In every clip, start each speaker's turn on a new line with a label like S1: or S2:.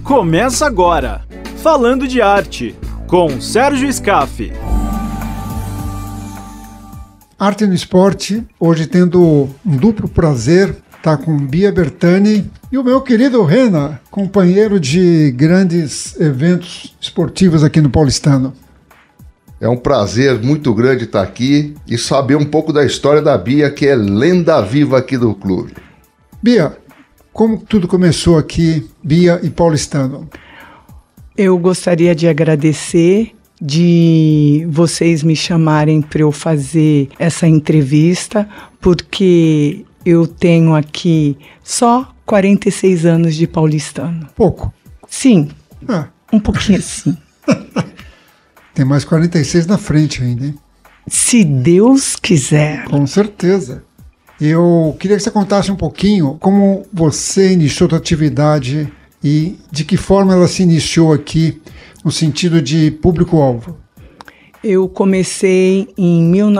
S1: Começa agora, Falando de Arte, com Sérgio Scaffi.
S2: Arte no Esporte, hoje tendo um duplo prazer, tá com Bia Bertani e o meu querido Rena, companheiro de grandes eventos esportivos aqui no Paulistano.
S3: É um prazer muito grande estar aqui e saber um pouco da história da Bia, que é lenda viva aqui do clube.
S2: Bia, como tudo começou aqui, Bia e Paulistano?
S4: Eu gostaria de agradecer de vocês me chamarem para eu fazer essa entrevista, porque eu tenho aqui só 46 anos de paulistano.
S2: Pouco?
S4: Sim, um pouquinho assim.
S2: Tem mais 46 na frente ainda, hein?
S4: Se Deus quiser.
S2: Com certeza. Eu queria que você contasse um pouquinho como você iniciou a sua atividade e de que forma ela se iniciou aqui no sentido de público-alvo. Eu
S4: comecei em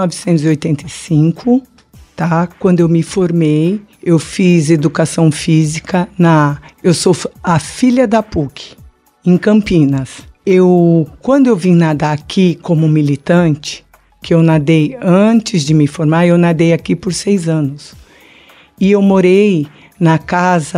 S4: 1985, tá? Quando eu me formei, eu fiz educação física eu sou a filha da PUC, em Campinas. Quando eu vim nadar aqui como militante, que eu nadei antes de me formar, eu nadei aqui por 6 anos. E eu morei na casa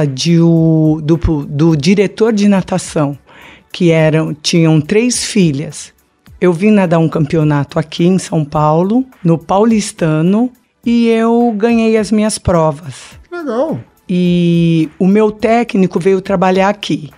S4: do diretor de natação, que tinham 3 filhas. Eu vim nadar um campeonato aqui em São Paulo, no Paulistano, e eu ganhei as minhas provas.
S2: Legal!
S4: E o meu técnico veio trabalhar aqui.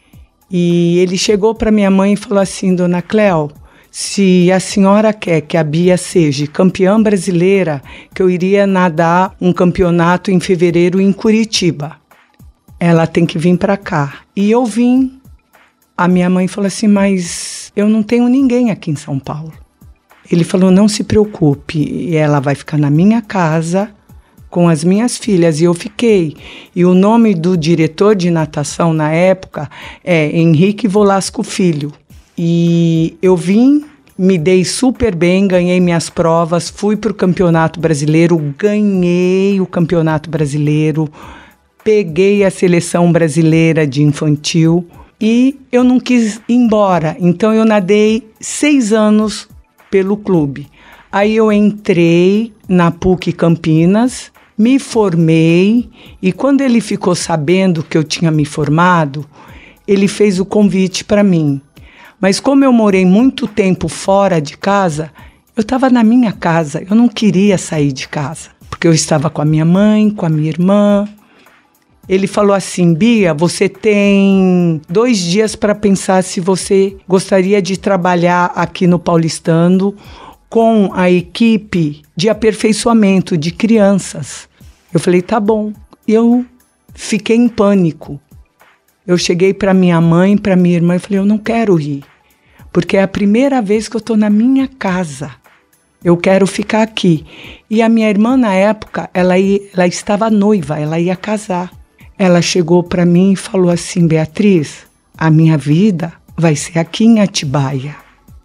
S4: E ele chegou para minha mãe e falou assim: Dona Cléo, se a senhora quer que a Bia seja campeã brasileira, que eu iria nadar um campeonato em fevereiro em Curitiba. Ela tem que vir para cá. E eu vim. A minha mãe falou assim: mas eu não tenho ninguém aqui em São Paulo. Ele falou: não se preocupe, ela vai ficar na minha casa com as minhas filhas. E eu fiquei. E o nome do diretor de natação na época é Henrique Volasco Filho. E eu vim, me dei super bem, ganhei minhas provas, fui para o Campeonato Brasileiro, ganhei o Campeonato Brasileiro, peguei a seleção brasileira de infantil e eu não quis ir embora. Então eu nadei 6 anos pelo clube. Aí eu entrei na PUC Campinas, me formei e quando ele ficou sabendo que eu tinha me formado, ele fez o convite para mim. Mas como eu morei muito tempo fora de casa, eu estava na minha casa, eu não queria sair de casa, porque eu estava com a minha mãe, com a minha irmã. Ele falou assim: Bia, você tem 2 dias para pensar se você gostaria de trabalhar aqui no Paulistano com a equipe de aperfeiçoamento de crianças. Eu falei: tá bom. Eu fiquei em pânico. Eu cheguei para minha mãe, para minha irmã e falei: eu não quero ir, porque é a primeira vez que eu estou na minha casa. Eu quero ficar aqui. E a minha irmã, na época, ela estava noiva, ela ia casar. Ela chegou para mim e falou assim: Beatriz, a minha vida vai ser aqui em Atibaia.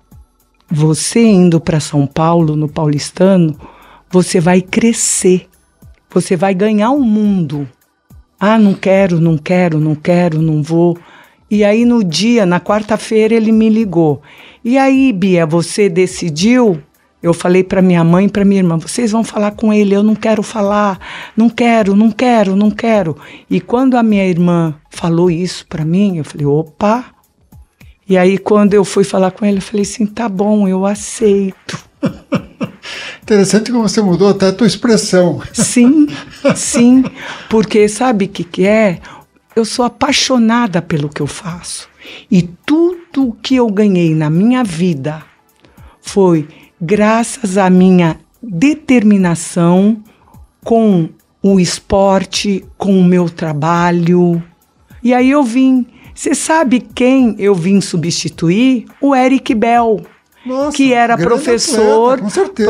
S4: Você indo para São Paulo, no Paulistano, você vai crescer. Você vai ganhar o mundo. Ah, não quero, não vou. E aí na quarta-feira ele me ligou. E aí, Bia, você decidiu? Eu falei para minha mãe e para minha irmã: vocês vão falar com ele, eu não quero falar, não quero. E quando a minha irmã falou isso para mim, eu falei: opa. E aí quando eu fui falar com ele, eu falei assim: tá bom, eu aceito.
S2: Interessante como você mudou até a tua expressão.
S4: Sim, porque sabe o que é? Eu sou apaixonada pelo que eu faço. E tudo que eu ganhei na minha vida foi graças à minha determinação com o esporte, com o meu trabalho. E aí eu vim. Você sabe quem eu vim substituir? O Eric Bell. Nossa, que era professor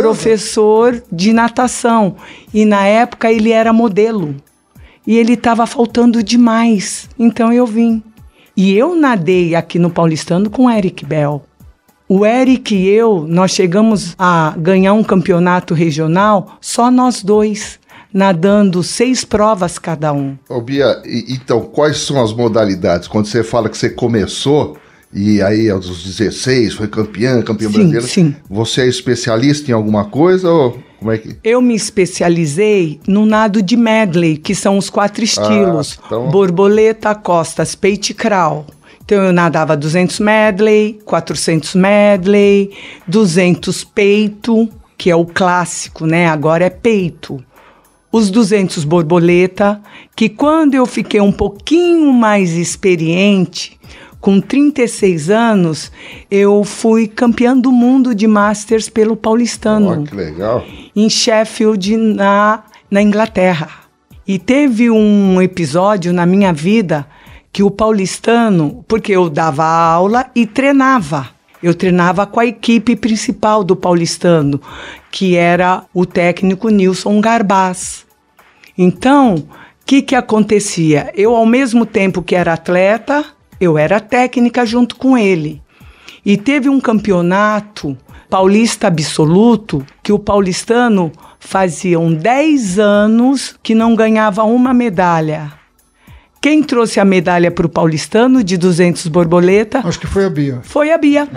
S4: de natação. E na época ele era modelo. E ele estava faltando demais. Então eu vim. E eu nadei aqui no Paulistano com o Eric Bell. O Eric e nós chegamos a ganhar um campeonato regional, só nós 2. nadando 6 provas cada um.
S3: Ô Bia, então, quais são as modalidades? Quando você fala que você começou, e aí aos 16 foi campeã brasileira,
S4: sim.
S3: Você é especialista em alguma coisa ou como é que...
S4: Eu me especializei no nado de medley, que são os 4 estilos.
S3: Então...
S4: Borboleta, costas, peito e crawl. Então eu nadava 200 medley, 400 medley, 200 peito, que é o clássico, né? Agora é peito. Os 200 borboleta, que quando eu fiquei um pouquinho mais experiente, com 36 anos, eu fui campeã do mundo de Masters pelo Paulistano.
S3: Que legal.
S4: Em Sheffield, na Inglaterra. E teve um episódio na minha vida que o Paulistano, porque eu dava aula e treinava. Eu treinava com a equipe principal do Paulistano, que era o técnico Nilson Garbaz. Então, o que acontecia? Eu, ao mesmo tempo que era atleta, eu era técnica junto com ele. E teve um campeonato paulista absoluto que o paulistano faziam 10 anos que não ganhava uma medalha. Quem trouxe a medalha para o paulistano de 200 borboleta?
S2: Acho que foi a Bia.
S4: Foi a Bia.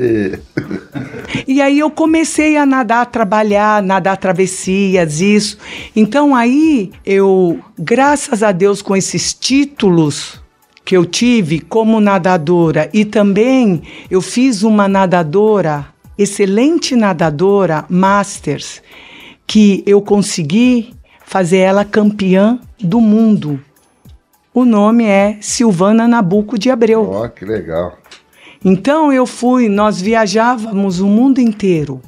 S4: E aí eu comecei a nadar, trabalhar, nadar travessias, isso. Então aí eu, graças a Deus, com esses títulos que eu tive como nadadora, e também eu fiz uma nadadora, excelente nadadora, Masters, que eu consegui fazer ela campeã do mundo. O nome é Silvana Nabuco de Abreu.
S3: Ó, que legal.
S4: Então nós viajávamos o mundo inteiro.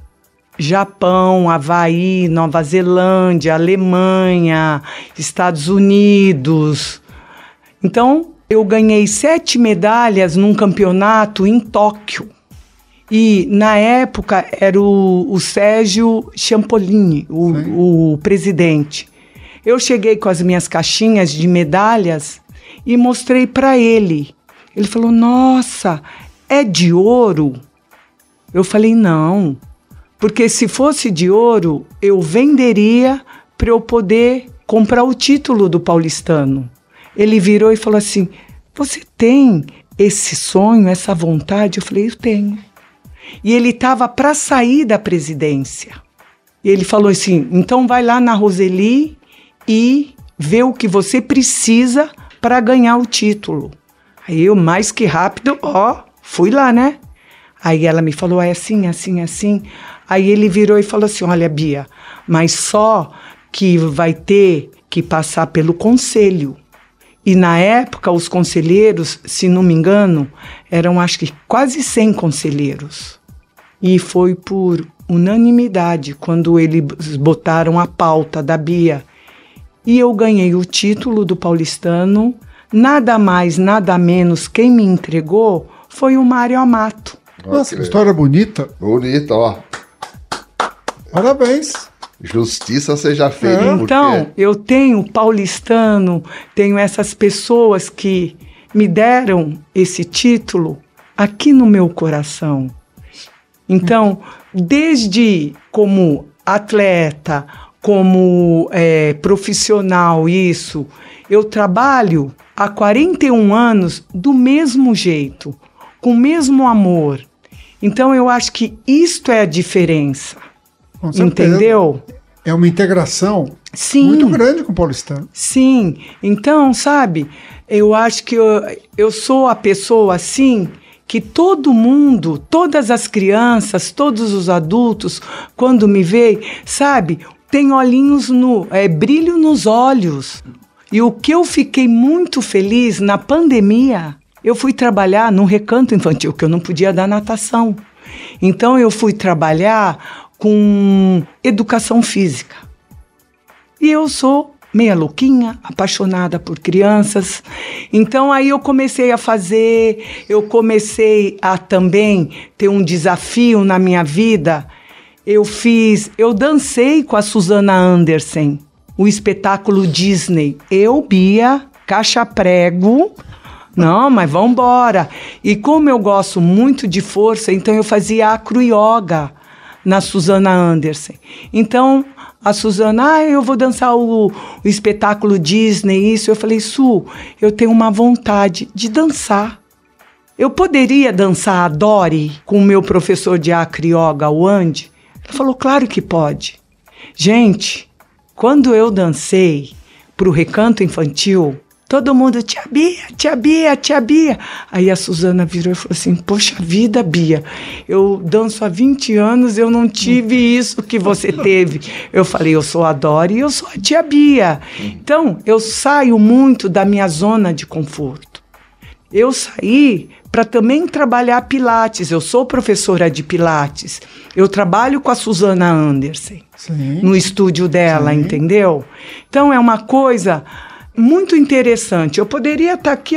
S4: Japão, Havaí, Nova Zelândia, Alemanha, Estados Unidos. Então, eu ganhei 7 medalhas num campeonato em Tóquio. E, na época, era o Sérgio Champolini, o presidente. Eu cheguei com as minhas caixinhas de medalhas e mostrei para ele. Ele falou, nossa, é de ouro? Eu falei, não, porque se fosse de ouro, eu venderia para eu poder comprar o título do paulistano. Ele virou e falou assim, você tem esse sonho, essa vontade? Eu falei, eu tenho. E ele estava para sair da presidência. E ele falou assim, então vai lá na Roseli e vê o que você precisa para ganhar o título. Aí eu, mais que rápido, fui lá, né? Aí ela me falou, é assim, assim, assim. Aí ele virou e falou assim, olha, Bia, mas só que vai ter que passar pelo conselho. E na época, os conselheiros, se não me engano, eram acho que quase 100 conselheiros. E foi por unanimidade quando eles botaram a pauta da Bia. E eu ganhei o título do paulistano. Nada mais, nada menos, quem me entregou foi o Mário Amato.
S2: Nossa, que história bonita.
S3: Bonita, ó.
S2: Parabéns.
S3: Justiça seja feita.
S4: Então, eu tenho paulistano, tenho essas pessoas que me deram esse título aqui no meu coração. Então, desde como atleta, como profissional, eu trabalho há 41 anos do mesmo jeito, com o mesmo amor. Então, eu acho que isto é a diferença.
S2: Com certeza.
S4: Entendeu?
S2: É uma integração muito grande com o paulistano.
S4: Sim. Então, sabe, eu acho que eu sou a pessoa assim que todo mundo, todas as crianças, todos os adultos, quando me veem, sabe, tem olhinhos brilho nos olhos. E o que eu fiquei muito feliz na pandemia, eu fui trabalhar num recanto infantil, que eu não podia dar natação. Então, eu fui trabalhar com educação física. E eu sou meia louquinha, apaixonada por crianças. Então, aí eu comecei a também ter um desafio na minha vida. Eu dancei com a Susana Anderson, o espetáculo Disney. Eu, Bia, caixa-prego. Não, mas vamos embora. E como eu gosto muito de força, então eu fazia acro-yoga na Susana Anderson. Então, A Suzana, eu vou dançar o espetáculo Disney, isso. Eu falei, Su, eu tenho uma vontade de dançar. Eu poderia dançar a Dory com o meu professor de Acre Yoga, o Andy? Ele falou, claro que pode. Gente, quando eu dancei para o Recanto Infantil, todo mundo, tia Bia, tia Bia, tia Bia. Aí a Suzana virou e falou assim, poxa vida, Bia, eu danço há 20 anos, eu não tive isso que você teve. Eu falei, eu sou a Dory e eu sou a tia Bia. Então, eu saio muito da minha zona de conforto. Eu saí para também trabalhar Pilates. Eu sou professora de Pilates. Eu trabalho com a Suzana Andersen. Sim. No estúdio dela, sim. Entendeu? Então, é uma coisa muito interessante. Eu poderia estar aqui,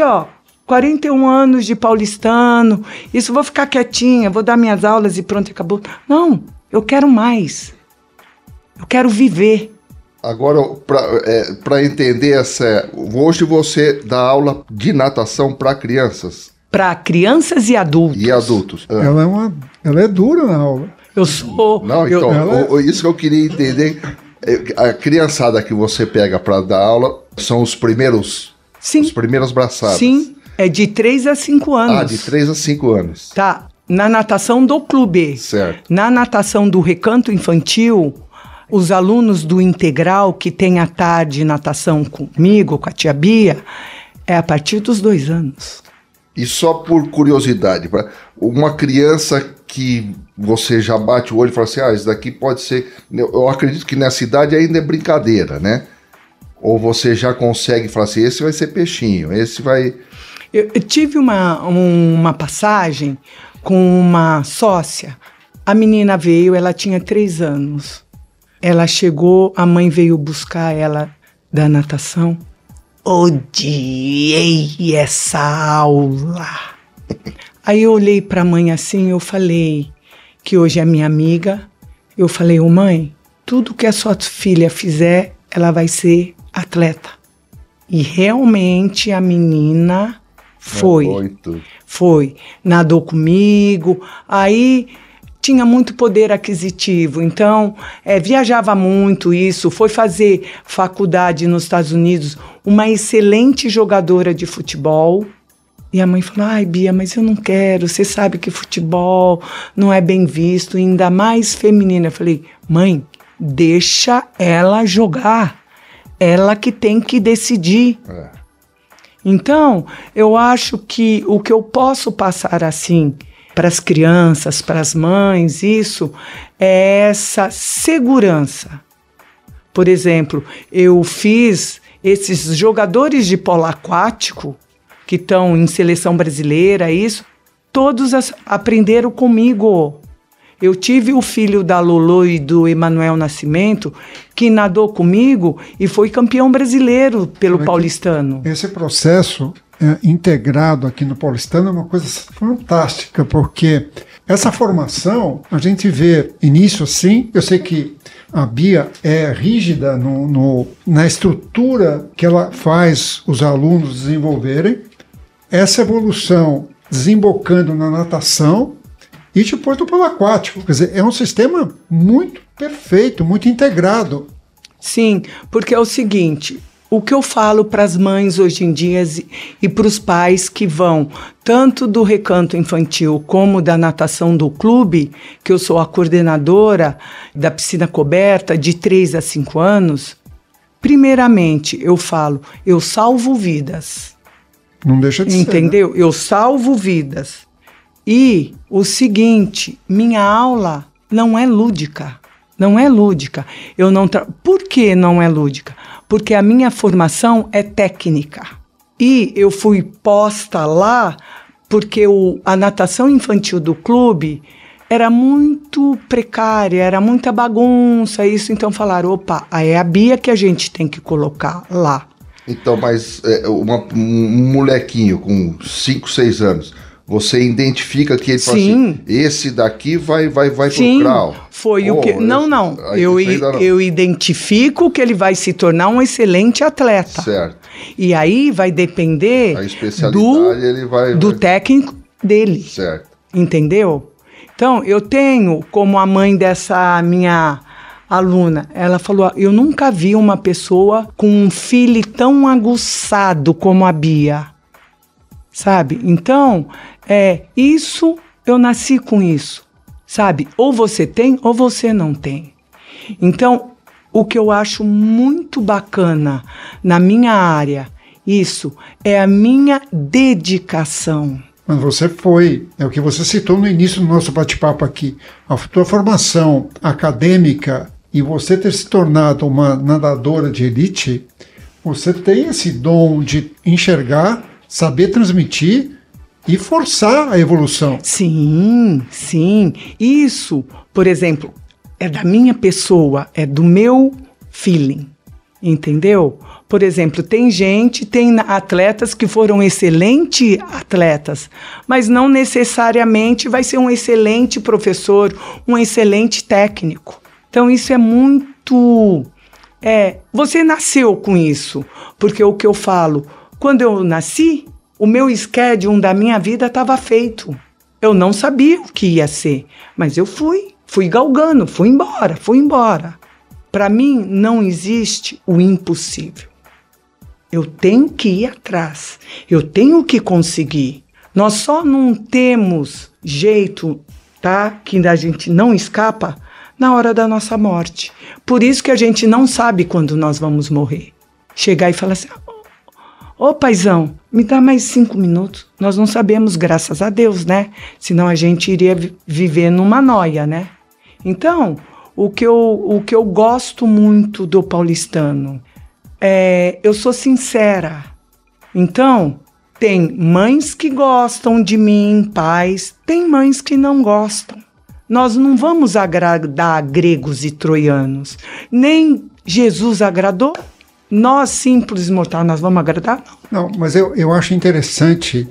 S4: 41 anos de paulistano, isso, vou ficar quietinha, vou dar minhas aulas e pronto, acabou. Não, eu quero mais. Eu quero viver.
S3: Agora, para entender hoje você dá aula de natação para crianças? Para
S4: crianças e adultos.
S3: E adultos.
S2: Ela é dura na aula.
S4: Eu sou...
S3: Não, isso que eu queria entender. A criançada que você pega para dar aula são os primeiros... Sim. Os primeiros braçadas.
S4: Sim, é de 3 a 5 anos.
S3: Ah, de 3 a 5 anos.
S4: Tá, na natação do clube.
S3: Certo.
S4: Na natação do Recanto Infantil, os alunos do integral que tem à tarde natação comigo, com a tia Bia, é a partir dos 2 anos.
S3: E só por curiosidade, uma criança que você já bate o olho e fala assim, isso daqui pode ser... Eu acredito que nessa idade ainda é brincadeira, né? Ou você já consegue falar assim, esse vai ser peixinho, esse vai...
S4: Eu tive uma passagem com uma sócia. A menina veio, ela tinha 3 anos. Ela chegou, a mãe veio buscar ela da natação. Odiei essa aula. Aí eu olhei para a mãe assim, eu falei que hoje é minha amiga. Eu falei, mãe, tudo que a sua filha fizer, ela vai ser atleta. E realmente a menina foi. Nadou comigo, aí tinha muito poder aquisitivo, então viajava muito isso, foi fazer faculdade nos Estados Unidos, uma excelente jogadora de futebol. E a mãe falou, ai Bia, mas eu não quero, você sabe que futebol não é bem visto, ainda mais feminino. Eu falei, mãe, deixa ela jogar, ela que tem que decidir. Então, eu acho que o que eu posso passar assim para as crianças, para as mães, isso é essa segurança. Por exemplo, eu fiz esses jogadores de polo aquático que estão em seleção brasileira, isso, todos aprenderam comigo. Eu tive o filho da Lolo e do Emanuel Nascimento, que nadou comigo e foi campeão brasileiro pelo paulistano.
S2: Esse processo integrado aqui no paulistano é uma coisa fantástica, porque essa formação, a gente vê início assim, eu sei que a Bia é rígida na estrutura que ela faz os alunos desenvolverem, essa evolução desembocando na natação e depois do polo aquático. Quer dizer, é um sistema muito perfeito, muito integrado.
S4: Sim, porque é o seguinte, o que eu falo para as mães hoje em dia e para os pais que vão tanto do Recanto Infantil como da natação do clube, que eu sou a coordenadora da piscina coberta de 3 a 5 anos, primeiramente eu falo, eu salvo vidas.
S2: Não deixa de ser.
S4: Entendeu?
S2: Né?
S4: Eu salvo vidas. E o seguinte, minha aula não é lúdica. Não é lúdica. Por que não é lúdica? Porque a minha formação é técnica. E eu fui posta lá porque a natação infantil do clube era muito precária, era muita bagunça, isso. Então falaram, opa, aí é a Bia que a gente tem que colocar lá.
S3: Então, mas um molequinho com 5, 6 anos, você identifica que ele fala assim, esse daqui vai pro crawl.
S4: Foi o que... Não. Eu identifico que ele vai se tornar um excelente atleta.
S3: Certo.
S4: E aí vai depender
S3: a especialidade, ele vai
S4: técnico dele.
S3: Certo.
S4: Entendeu? Então, eu tenho, como a mãe dessa minha aluna, ela falou, eu nunca vi uma pessoa com um feeling tão aguçado como a Bia, sabe? Então, isso, eu nasci com isso, sabe? Ou você tem, ou você não tem. Então, o que eu acho muito bacana na minha área, isso é a minha dedicação.
S2: Mas você é o que você citou no início do nosso bate-papo aqui, a sua formação acadêmica e você ter se tornado uma nadadora de elite, você tem esse dom de enxergar, saber transmitir e forçar a evolução.
S4: Sim, sim. Isso, por exemplo, é da minha pessoa, é do meu feeling, entendeu? Por exemplo, tem atletas que foram excelentes atletas, mas não necessariamente vai ser um excelente professor, um excelente técnico. Então, isso é muito... você nasceu com isso, porque o que eu falo, quando eu nasci, o meu schedule da minha vida estava feito. Eu não sabia o que ia ser, mas eu fui galgando, fui embora. Para mim, não existe o impossível. Eu tenho que ir atrás, eu tenho que conseguir. Nós só não temos jeito, tá? Que a gente não escapa na hora da nossa morte. Por isso que a gente não sabe quando nós vamos morrer. Chegar e falar assim, ô paizão, me dá mais 5 minutos. Nós não sabemos, graças a Deus, né? Senão a gente iria viver numa noia, né? Então, o que eu gosto muito do paulistano, eu sou sincera. Então, tem mães que gostam de mim, pais, tem mães que não gostam. Nós não vamos agradar gregos e troianos. Nem Jesus agradou. Nós, simples mortais, nós vamos agradar?
S2: Não, mas eu acho interessante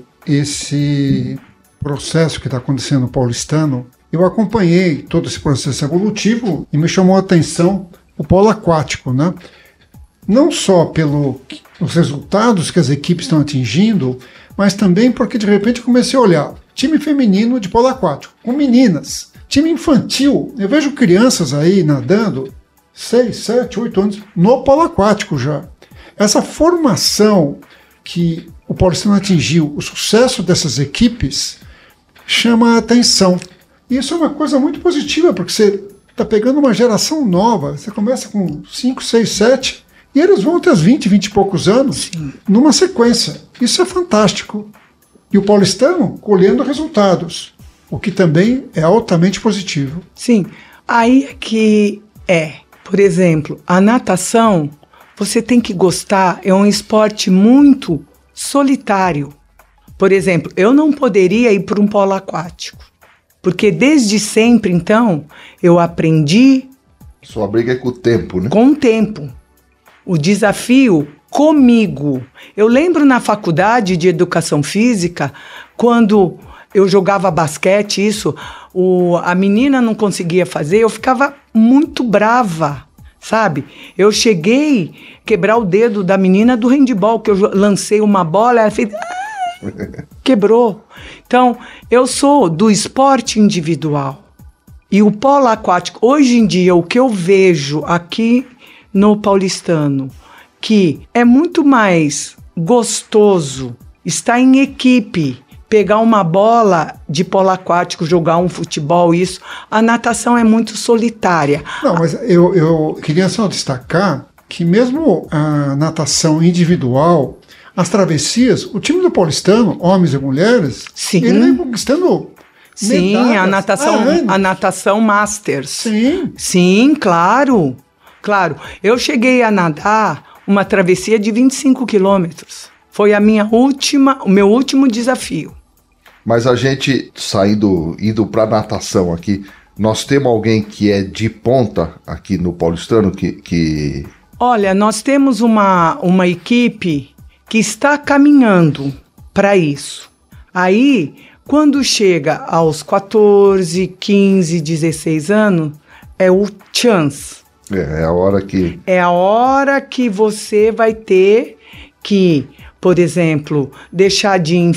S2: esse processo que está acontecendo no paulistano. Eu acompanhei todo esse processo evolutivo e me chamou a atenção o polo aquático, né? Não só pelos resultados que as equipes estão atingindo, mas também porque de repente comecei a olhar time feminino de polo aquático, com meninas. Time infantil, eu vejo crianças aí nadando 6, 7, 8 anos no polo aquático já. Essa formação que o paulistano atingiu, o sucesso dessas equipes, chama a atenção. E isso é uma coisa muito positiva, porque você está pegando uma geração nova, você começa com 5, 6, 7, e eles vão até os 20, 20 e poucos anos, sim, numa sequência. Isso é fantástico. E o paulistano colhendo resultados, o que também é altamente positivo.
S4: Sim, aí é que por exemplo, a natação, você tem que gostar, é um esporte muito solitário. Por exemplo, eu não poderia ir para um polo aquático, porque desde sempre, então, eu aprendi...
S3: Sua briga é com o tempo, né?
S4: Com o tempo. O desafio comigo. Eu lembro na faculdade de educação física, quando eu jogava basquete, a menina não conseguia fazer, eu ficava muito brava, sabe? Eu cheguei a quebrar o dedo da menina do handebol, que eu lancei uma bola, ela fez... quebrou. Então, eu sou do esporte individual. E o polo aquático, hoje em dia, o que eu vejo aqui no paulistano, que é muito mais gostoso estar em equipe, pegar uma bola de polo aquático, jogar um futebol, isso. A natação é muito solitária.
S2: Não, mas eu queria só destacar que mesmo a natação individual, as travessias, o time do paulistano, homens e mulheres,
S4: sim,
S2: ele vem conquistando medalhas.
S4: A natação Masters.
S2: Sim.
S4: Sim, claro. Claro. Eu cheguei a nadar uma travessia de 25 quilômetros. Foi o meu último desafio.
S3: Mas a gente, indo para natação aqui, nós temos alguém que é de ponta aqui no paulistano que...
S4: Olha, nós temos uma equipe que está caminhando para isso. Aí, quando chega aos 14, 15, 16 anos, é o chance.
S3: É a hora que...
S4: É a hora que você vai ter que, por exemplo, deixar de ir em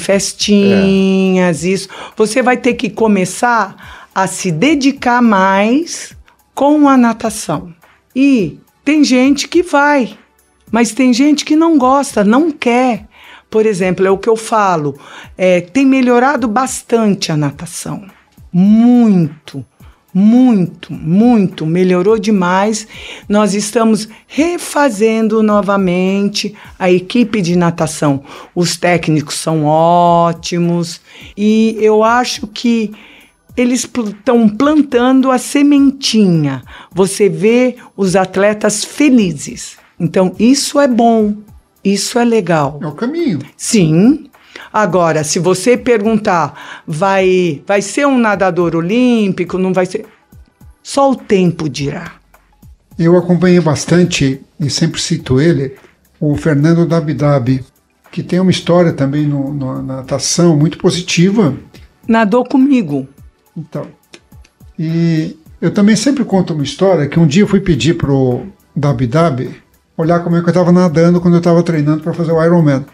S4: festinhas, isso. Você vai ter que começar a se dedicar mais com a natação. E tem gente que vai, mas tem gente que não gosta, não quer. Por exemplo, é o que eu falo, tem melhorado bastante a natação. Muito, muito, muito, melhorou demais. Nós estamos refazendo novamente a equipe de natação. Os técnicos são ótimos e eu acho que eles estão plantando a sementinha. Você vê os atletas felizes. Então, isso é bom, isso é legal.
S2: É o caminho.
S4: Sim. Agora, se você perguntar, vai ser um nadador olímpico, não vai ser? Só o tempo dirá.
S2: Eu acompanhei bastante, e sempre cito ele, o Fernando Dabdab, que tem uma história também na natação muito positiva.
S4: Nadou comigo.
S2: Então, e eu também sempre conto uma história que um dia eu fui pedir pro Dabdab olhar como é que eu estava nadando quando eu estava treinando para fazer o Ironman.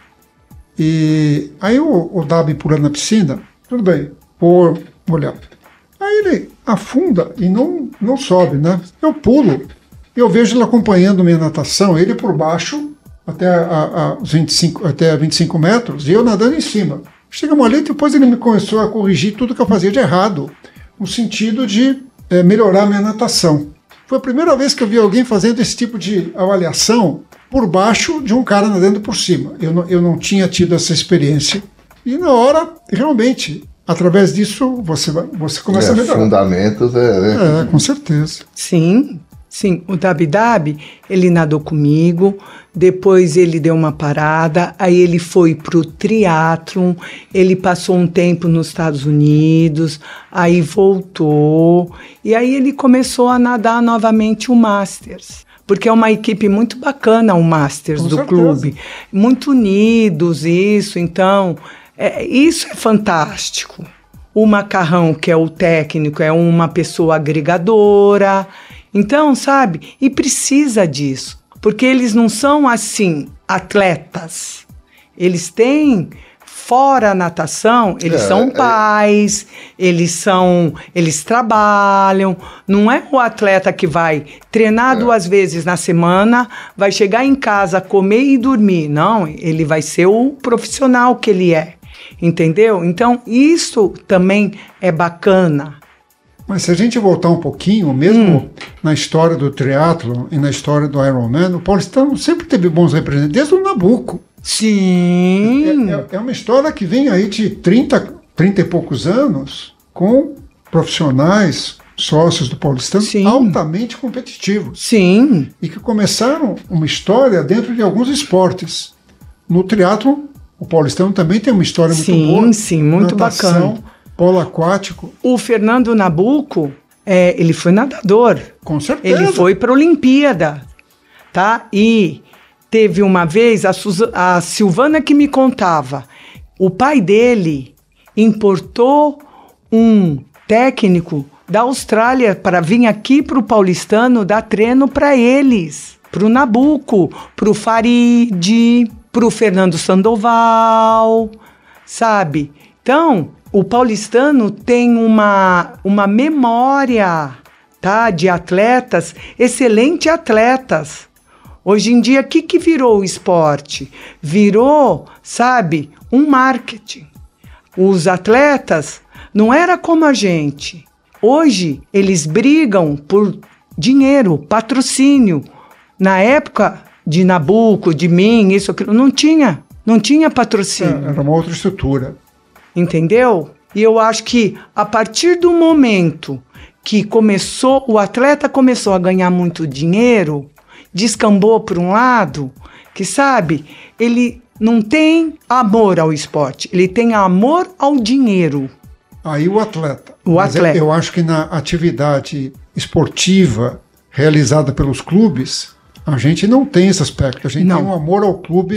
S2: E aí o Dab pulando na piscina, tudo bem, vou olhar. Aí ele afunda e não sobe, né? Eu pulo, eu vejo ele acompanhando minha natação, ele por baixo até os 25 metros e eu nadando em cima. Chegamos ali, depois ele me começou a corrigir tudo que eu fazia de errado, no sentido de melhorar minha natação. Foi a primeira vez que eu vi alguém fazendo esse tipo de avaliação por baixo de um cara nadando por cima. Eu não tinha tido essa experiência. E na hora, realmente, através disso, você começa a melhorar.
S3: Fundamentos,
S2: com certeza.
S4: Sim. O Dabdab, ele nadou comigo, depois ele deu uma parada, aí ele foi pro triatlon, ele passou um tempo nos Estados Unidos, aí voltou, e aí ele começou a nadar novamente o Masters. Porque é uma equipe muito bacana o Masters do clube, muito unidos, então, isso é fantástico. O Macarrão, que é o técnico, é uma pessoa agregadora. Então, sabe, e precisa disso, porque eles não são, assim, atletas. Eles têm, fora a natação, eles são pais, eles trabalham. Não é o atleta que vai treinar 2 vezes na semana, vai chegar em casa, comer e dormir. Não, ele vai ser o profissional que ele é, entendeu? Então, isso também é bacana.
S2: Mas se a gente voltar um pouquinho, mesmo na história do triatlon e na história do Ironman, o paulistano sempre teve bons representantes, desde o Nabucco.
S4: Sim!
S2: É uma história que vem aí de 30 e poucos anos, com profissionais, sócios do paulistano, altamente competitivos.
S4: Sim!
S2: E que começaram uma história dentro de alguns esportes. No triatlon, o paulistano também tem uma história muito boa.
S4: Sim, muito
S2: natação,
S4: bacana.
S2: Polo aquático.
S4: O Fernando Nabucco, ele foi nadador.
S2: Com certeza.
S4: Ele foi para a Olimpíada, tá? E teve uma vez, a Silvana que me contava, o pai dele importou um técnico da Austrália para vir aqui para o paulistano dar treino para eles, para o Nabucco, para o Farid, para o Fernando Sandoval, sabe? Então, o paulistano tem uma memória, tá, de atletas, excelentes atletas. Hoje em dia, o que virou o esporte? Virou, sabe, um marketing. Os atletas não era como a gente. Hoje, eles brigam por dinheiro, patrocínio. Na época de Nabucco, de mim, isso, aquilo, não tinha patrocínio.
S2: Era uma outra estrutura.
S4: Entendeu? E eu acho que a partir do momento que o atleta começou a ganhar muito dinheiro, descambou por um lado, que sabe, ele não tem amor ao esporte, ele tem amor ao dinheiro.
S2: Aí o atleta.
S4: Mas
S2: eu acho que na atividade esportiva realizada pelos clubes, a gente não tem esse aspecto. A gente tem um amor ao clube,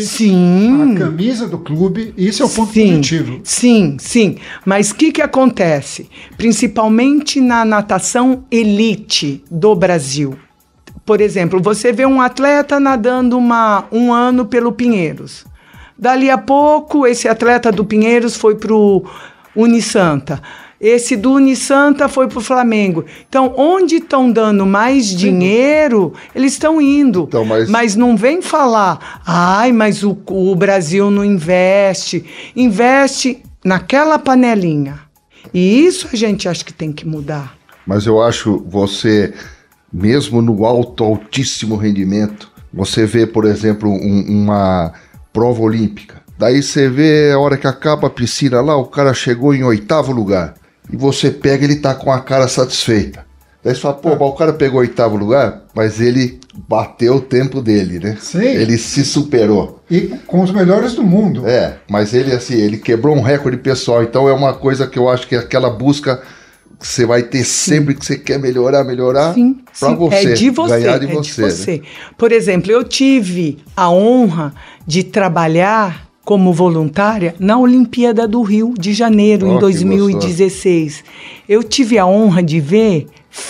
S2: a camisa do clube, e isso é o ponto positivo.
S4: Sim. Mas o que acontece? Principalmente na natação elite do Brasil. Por exemplo, você vê um atleta nadando um ano pelo Pinheiros. Dali a pouco, esse atleta do Pinheiros foi para o Unisanta. Esse do Unisanta foi pro Flamengo. Então, onde estão dando mais dinheiro, eles estão indo.
S3: Então,
S4: mas não vem falar, mas o Brasil não investe. Investe naquela panelinha. E isso a gente acha que tem que mudar.
S3: Mas eu acho você, mesmo no altíssimo rendimento, você vê, por exemplo, uma prova olímpica. Daí você vê a hora que acaba a piscina lá, o cara chegou em 8º lugar. E você pega, ele tá com a cara satisfeita. Daí você fala, mas o cara pegou 8º lugar, mas ele bateu o tempo dele, né?
S2: Sim.
S3: Ele se superou.
S2: E com os melhores do mundo.
S3: Mas ele quebrou um recorde pessoal. Então é uma coisa que eu acho que é aquela busca que você vai ter sempre que você quer melhorar para você, ganhar de você. Né?
S4: Por exemplo, eu tive a honra de trabalhar como voluntária na Olimpíada do Rio de Janeiro, em 2016. Eu tive a honra de ver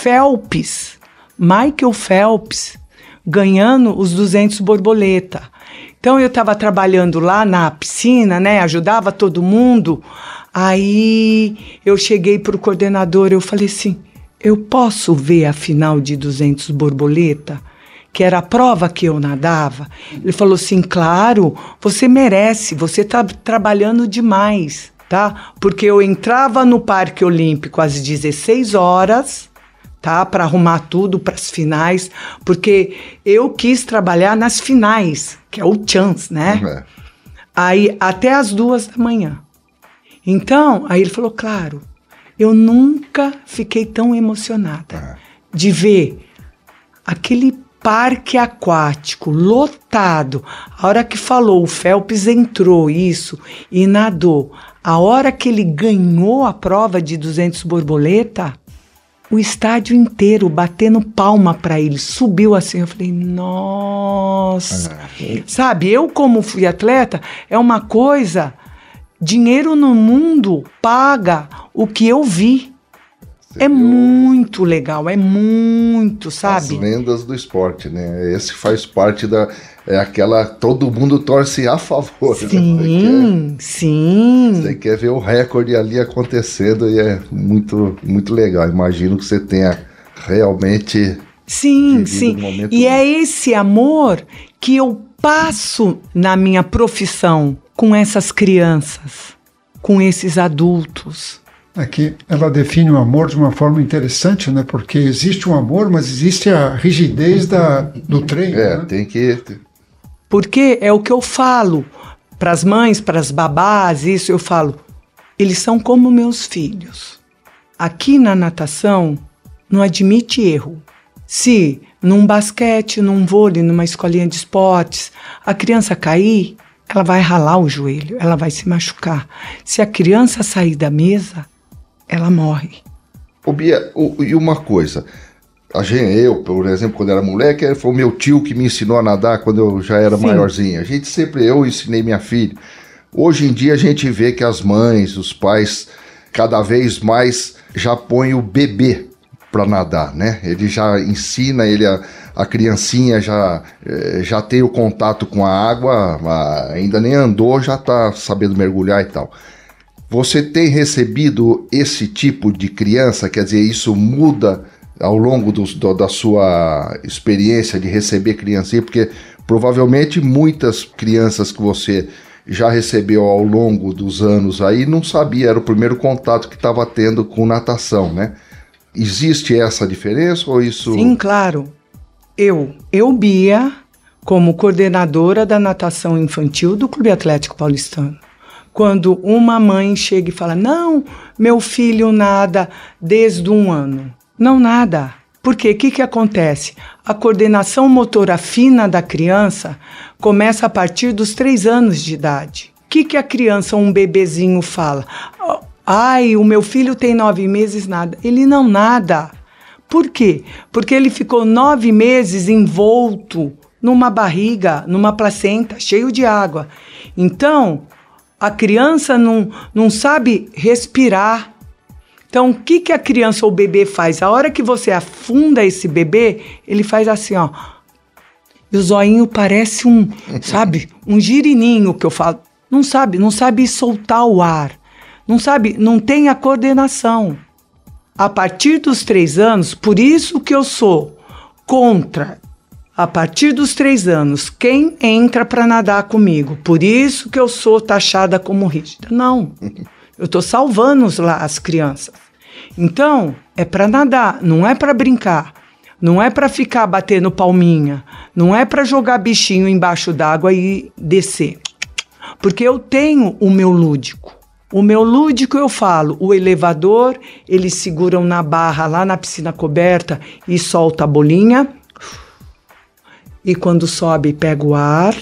S4: Michael Phelps, ganhando os 200 borboleta. Então, eu estava trabalhando lá na piscina, né? Ajudava todo mundo. Aí, eu cheguei para o coordenador, eu falei assim, eu posso ver a final de 200 borboleta? Que era a prova que eu nadava. Ele falou assim, claro, você merece, você está trabalhando demais, tá? Porque eu entrava no Parque Olímpico às 16 horas, tá? Para arrumar tudo para as finais, porque eu quis trabalhar nas finais, que é o chance, né? Aí, até às 2 da manhã. Então, aí ele falou, claro, eu nunca fiquei tão emocionada de ver aquele parque aquático lotado. A hora que falou, o Phelps entrou isso e nadou. A hora que ele ganhou a prova de 200 borboleta, o estádio inteiro batendo palma para ele. Subiu assim, eu falei, nossa. Sabe, eu como fui atleta, é uma coisa... Dinheiro no mundo paga o que eu vi. É muito legal, é muito, sabe?
S3: As lendas do esporte, né? Esse faz parte todo mundo torce a favor.
S4: Sim,
S3: né?
S4: Sim.
S3: Você quer ver o recorde ali acontecendo e é muito, muito legal. Imagino que você tenha realmente...
S4: Sim. E é esse amor que eu passo na minha profissão com essas crianças, com esses adultos.
S2: Aqui ela define o amor de uma forma interessante, né? Porque existe um amor, mas existe a rigidez do treino. Né?
S3: Tem que...
S4: Porque é o que eu falo para as mães, para as babás, isso eu falo, eles são como meus filhos. Aqui na natação não admite erro. Se num basquete, num vôlei, numa escolinha de esportes, a criança cair, ela vai ralar o joelho, ela vai se machucar. Se a criança sair da mesa, ela morre.
S3: Ô Bia, e uma coisa, eu, por exemplo, quando era moleque, foi o meu tio que me ensinou a nadar quando eu já era maiorzinho. A gente eu ensinei minha filha. Hoje em dia a gente vê que as mães, os pais, cada vez mais já põem o bebê para nadar, né? Ele já ensina, a criancinha já tem o contato com a água, ainda nem andou, já está sabendo mergulhar e tal. Você tem recebido esse tipo de criança? Quer dizer, isso muda ao longo da sua experiência de receber criancinha? Porque provavelmente muitas crianças que você já recebeu ao longo dos anos aí não sabia, era o primeiro contato que estava tendo com natação, né? Existe essa diferença ou isso...
S4: Sim, claro. Eu, Bia, como coordenadora da natação infantil do Clube Atlético Paulistano, quando uma mãe chega e fala, não, meu filho nada desde 1 ano. Não nada. Porque o que acontece? A coordenação motora fina da criança começa a partir dos 3 anos de idade. O que a criança, um bebezinho, fala? Ai, o meu filho tem 9 meses, nada. Ele não nada. Por quê? Porque ele ficou 9 meses envolto numa barriga, numa placenta, cheio de água. Então, a criança não sabe respirar. Então, o que a criança ou o bebê faz? A hora que você afunda esse bebê, ele faz assim, ó. E o zoinho parece um girininho que eu falo. Não sabe soltar o ar. não sabe, não tem a coordenação. A partir dos 3 anos, por isso que eu sou contra, a partir dos 3 anos, quem entra para nadar comigo, por isso que eu sou taxada como rígida. Não, eu estou salvando as crianças. Então, é para nadar, não é para brincar, não é para ficar batendo palminha, não é para jogar bichinho embaixo d'água e descer. Porque eu tenho o meu lúdico. O meu lúdico eu falo, o elevador, eles seguram na barra lá na piscina coberta e solta a bolinha. E quando sobe, pega o ar.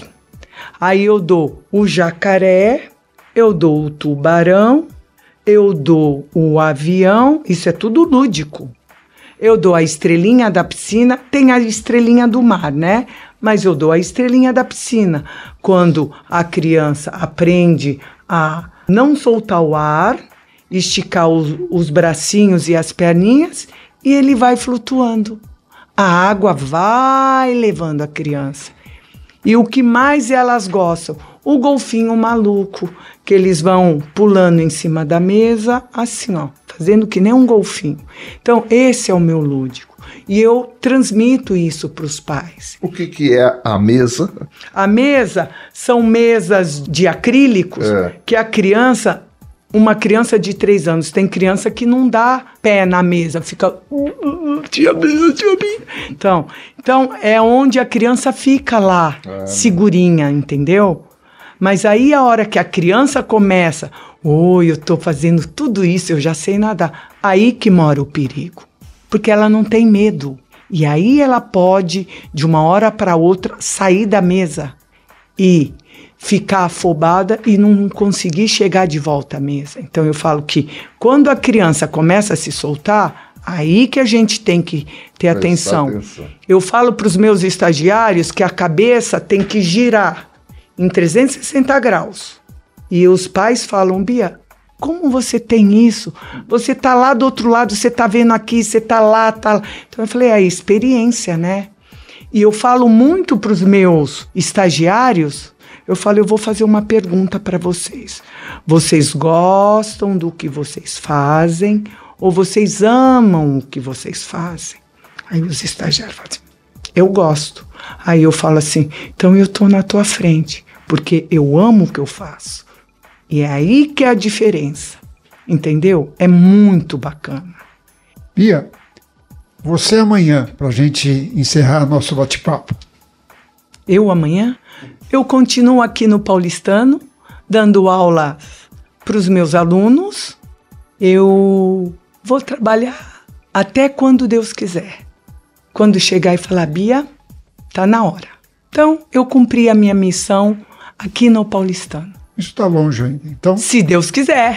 S4: Aí eu dou o jacaré, eu dou o tubarão, eu dou o avião, isso é tudo lúdico. Eu dou a estrelinha da piscina, tem a estrelinha do mar, né? Mas eu dou a estrelinha da piscina. Quando a criança aprende a não soltar o ar, esticar os bracinhos e as perninhas, e ele vai flutuando. A água vai levando a criança. E o que mais elas gostam? O golfinho maluco, que eles vão pulando em cima da mesa, assim, ó, fazendo que nem um golfinho. Então, esse é o meu lúdico. E eu transmito isso para os pais.
S3: O que é a mesa?
S4: A mesa são mesas de acrílicos que a criança... Uma criança de 3 anos, tem criança que não dá pé na mesa, fica... Tia Bia. Então, é onde a criança fica lá, segurinha, entendeu? Mas aí a hora que a criança começa, eu tô fazendo tudo isso, eu já sei nadar. Aí que mora o perigo, porque ela não tem medo. E aí ela pode, de uma hora para outra, sair da mesa e ficar afobada e não conseguir chegar de volta à mesa. Então eu falo que quando a criança começa a se soltar, aí que a gente tem que ter atenção. Eu falo para os meus estagiários que a cabeça tem que girar em 360 graus. E os pais falam, Bia, como você tem isso? Você está lá do outro lado, você está vendo aqui, você está lá, tá lá. Então eu falei, a experiência, né? E eu falo muito para os meus estagiários, eu falo, eu vou fazer uma pergunta para vocês. Vocês gostam do que vocês fazem ou vocês amam o que vocês fazem? Aí os estagiários falam assim, eu gosto. Aí eu falo assim, então eu estou na tua frente, porque eu amo o que eu faço. E é aí que é a diferença, entendeu? É muito bacana.
S2: Bia, você amanhã, para a gente encerrar nosso bate-papo.
S4: Eu amanhã? Eu continuo aqui no Paulistano, dando aula para os meus alunos. Eu vou trabalhar até quando Deus quiser. Quando chegar e falar, Bia, tá na hora. Então, eu cumpri a minha missão aqui no Paulistano.
S2: Isso está longe ainda, então...
S4: Se Deus quiser.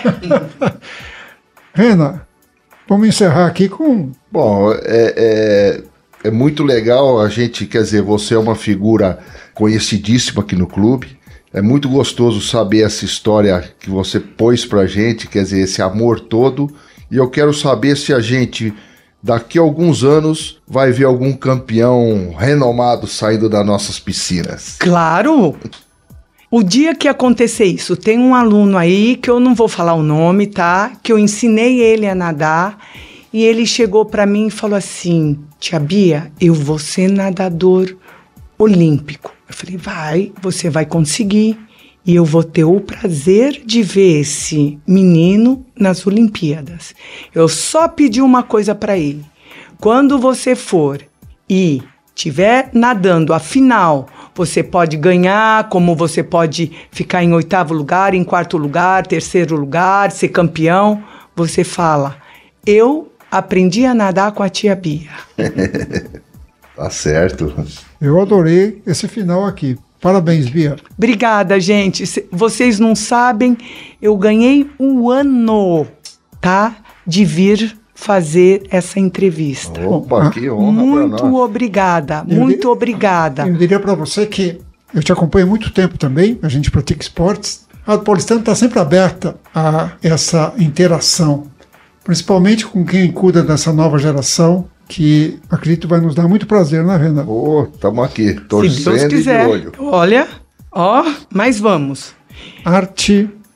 S2: Rena, vamos encerrar aqui com...
S3: Bom, é muito legal a gente, quer dizer, você é uma figura conhecidíssima aqui no clube. É muito gostoso saber essa história que você pôs pra gente, quer dizer, esse amor todo. E eu quero saber se a gente, daqui a alguns anos, vai ver algum campeão renomado saindo das nossas piscinas.
S4: Claro! O dia que acontecer isso, tem um aluno aí, que eu não vou falar o nome, tá? Que eu ensinei ele a nadar. E ele chegou pra mim e falou assim, tia Bia, eu vou ser nadador olímpico. Eu falei, você vai conseguir. E eu vou ter o prazer de ver esse menino nas Olimpíadas. Eu só pedi uma coisa para ele. Quando você for e estiver nadando a final, você pode ganhar, como você pode ficar em 8º lugar, em 4º lugar, 3º lugar, ser campeão. Você fala, eu aprendi a nadar com a tia Bia.
S3: Tá certo.
S2: Eu adorei esse final aqui. Parabéns, Bia.
S4: Obrigada, gente. Vocês não sabem, eu ganhei um ano, tá? De vir fazer essa entrevista.
S3: Opa, que honra
S4: muito
S3: pra nós.
S4: Obrigada, muito obrigada.
S2: Eu diria para você que eu te acompanho há muito tempo também, a gente pratica esportes. A Rádio Paulistano está sempre aberta a essa interação, principalmente com quem cuida dessa nova geração, que acredito vai nos dar muito prazer, né, Rena?
S3: Estamos aqui, torcendo
S4: Se Deus quiser.
S3: de olho.
S4: Olha, mas vamos.
S2: Arte,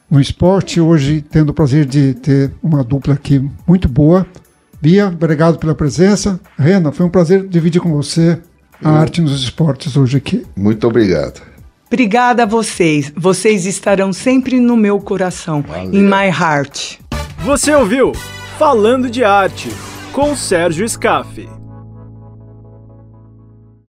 S2: no esporte, hoje tendo o prazer de ter uma dupla aqui muito boa. Bia, obrigado pela presença. Rena, foi um prazer dividir com você a arte nos esportes hoje aqui.
S3: Muito obrigado.
S4: Obrigada a vocês. Vocês estarão sempre no meu coração, in my heart.
S1: Você ouviu Falando de Arte, com Sérgio Scaffi.